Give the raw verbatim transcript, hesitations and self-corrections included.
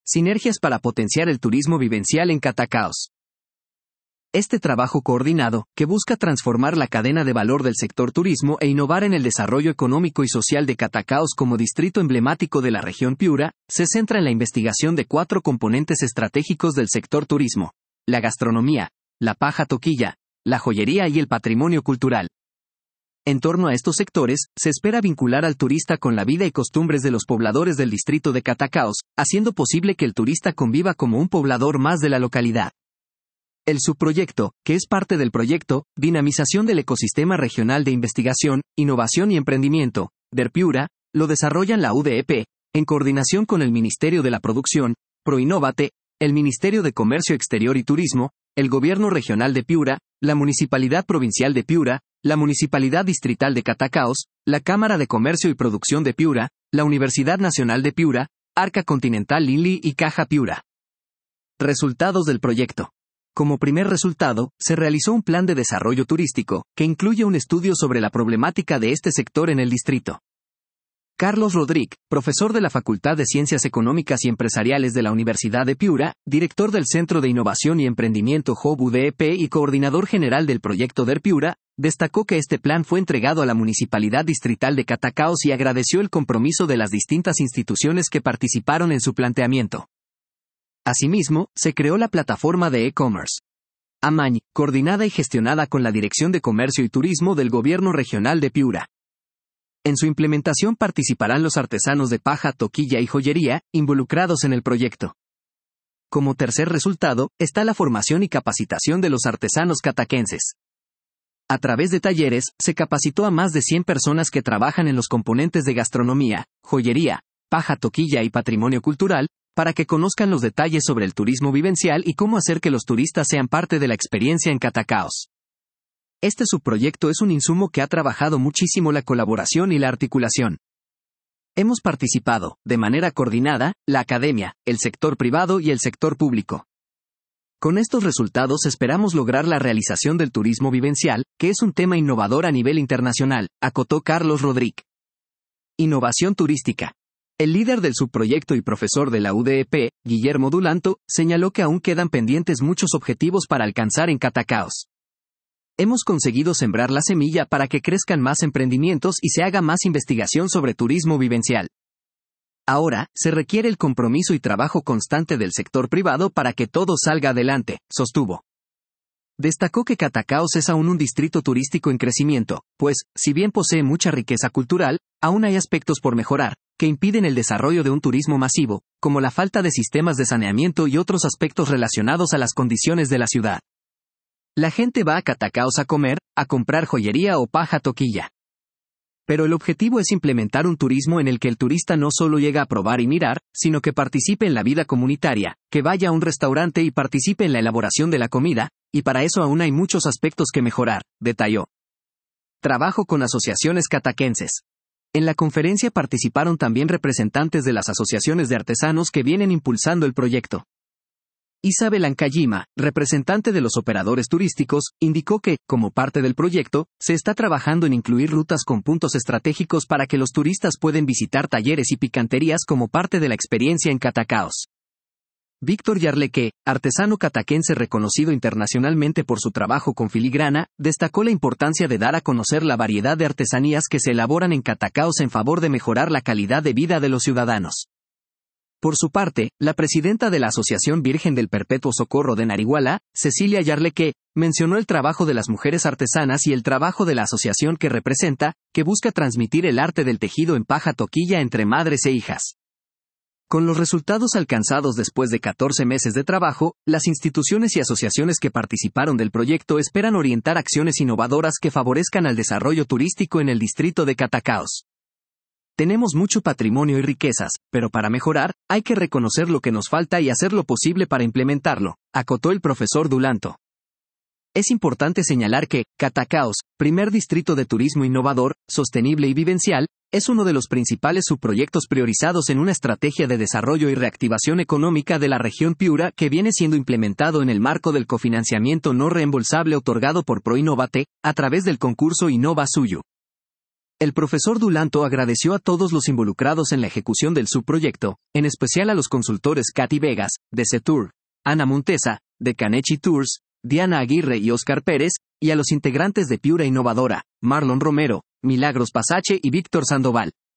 Sinergias para potenciar el turismo vivencial en Catacaos. Este trabajo coordinado, que busca transformar la cadena de valor del sector turismo e innovar en el desarrollo económico y social de Catacaos como distrito emblemático de la región Piura, se centra en la investigación de cuatro componentes estratégicos del sector turismo: la gastronomía, la paja toquilla, la joyería y el patrimonio cultural. En torno a estos sectores, se espera vincular al turista con la vida y costumbres de los pobladores del distrito de Catacaos, haciendo posible que el turista conviva como un poblador más de la localidad. El subproyecto, que es parte del proyecto Dinamización del Ecosistema Regional de Investigación, Innovación y Emprendimiento, de Piura, lo desarrollan la U D E P, en coordinación con el Ministerio de la Producción, Proinnovate, el Ministerio de Comercio Exterior y Turismo, el Gobierno Regional de Piura, la Municipalidad Provincial de Piura, la Municipalidad Distrital de Catacaos, la Cámara de Comercio y Producción de Piura, la Universidad Nacional de Piura, Arca Continental Linley y Caja Piura. Resultados del proyecto. Como primer resultado, se realizó un plan de desarrollo turístico, que incluye un estudio sobre la problemática de este sector en el distrito. Carlos Rodríguez, profesor de la Facultad de Ciencias Económicas y Empresariales de la Universidad de Piura, director del Centro de Innovación y Emprendimiento H O B U D E P y coordinador general del proyecto D E R Piura, destacó que este plan fue entregado a la Municipalidad Distrital de Catacaos y agradeció el compromiso de las distintas instituciones que participaron en su planteamiento. Asimismo, se creó la plataforma de e-commerce Amañ, coordinada y gestionada con la Dirección de Comercio y Turismo del Gobierno Regional de Piura. En su implementación participarán los artesanos de paja, toquilla y joyería, involucrados en el proyecto. Como tercer resultado, está la formación y capacitación de los artesanos cataquenses. A través de talleres, se capacitó a más de cien personas que trabajan en los componentes de gastronomía, joyería, paja, toquilla y patrimonio cultural, para que conozcan los detalles sobre el turismo vivencial y cómo hacer que los turistas sean parte de la experiencia en Catacaos. Este subproyecto es un insumo que ha trabajado muchísimo la colaboración y la articulación. Hemos participado, de manera coordinada, la academia, el sector privado y el sector público. Con estos resultados esperamos lograr la realización del turismo vivencial, que es un tema innovador a nivel internacional, acotó Carlos Rodríguez. Innovación turística. El líder del subproyecto y profesor de la U D E P, Guillermo Dulanto, señaló que aún quedan pendientes muchos objetivos para alcanzar en Catacaos. Hemos conseguido sembrar la semilla para que crezcan más emprendimientos y se haga más investigación sobre turismo vivencial. Ahora, se requiere el compromiso y trabajo constante del sector privado para que todo salga adelante, sostuvo. Destacó que Catacaos es aún un distrito turístico en crecimiento, pues, si bien posee mucha riqueza cultural, aún hay aspectos por mejorar, que impiden el desarrollo de un turismo masivo, como la falta de sistemas de saneamiento y otros aspectos relacionados a las condiciones de la ciudad. La gente va a Catacaos a comer, a comprar joyería o paja toquilla. Pero el objetivo es implementar un turismo en el que el turista no solo llega a probar y mirar, sino que participe en la vida comunitaria, que vaya a un restaurante y participe en la elaboración de la comida, y para eso aún hay muchos aspectos que mejorar, detalló. Trabajo con asociaciones cataquenses. En la conferencia participaron también representantes de las asociaciones de artesanos que vienen impulsando el proyecto. Isabel Ancayima, representante de los operadores turísticos, indicó que, como parte del proyecto, se está trabajando en incluir rutas con puntos estratégicos para que los turistas puedan visitar talleres y picanterías como parte de la experiencia en Catacaos. Víctor Yarleque, artesano cataquense reconocido internacionalmente por su trabajo con filigrana, destacó la importancia de dar a conocer la variedad de artesanías que se elaboran en Catacaos en favor de mejorar la calidad de vida de los ciudadanos. Por su parte, la presidenta de la Asociación Virgen del Perpetuo Socorro de Narihuala, Cecilia Yarleque, mencionó el trabajo de las mujeres artesanas y el trabajo de la asociación que representa, que busca transmitir el arte del tejido en paja toquilla entre madres e hijas. Con los resultados alcanzados después de catorce meses de trabajo, las instituciones y asociaciones que participaron del proyecto esperan orientar acciones innovadoras que favorezcan al desarrollo turístico en el distrito de Catacaos. Tenemos mucho patrimonio y riquezas, pero para mejorar, hay que reconocer lo que nos falta y hacer lo posible para implementarlo, acotó el profesor Dulanto. Es importante señalar que, Catacaos, primer distrito de turismo innovador, sostenible y vivencial, es uno de los principales subproyectos priorizados en una estrategia de desarrollo y reactivación económica de la región Piura que viene siendo implementado en el marco del cofinanciamiento no reembolsable otorgado por Proinnovate, a través del concurso Innova Suyo. El profesor Dulanto agradeció a todos los involucrados en la ejecución del subproyecto, en especial a los consultores Katy Vegas, de Cetour, Ana Montesa, de Canechi Tours, Diana Aguirre y Óscar Pérez, y a los integrantes de Piura Innovadora, Marlon Romero, Milagros Pasache y Víctor Sandoval.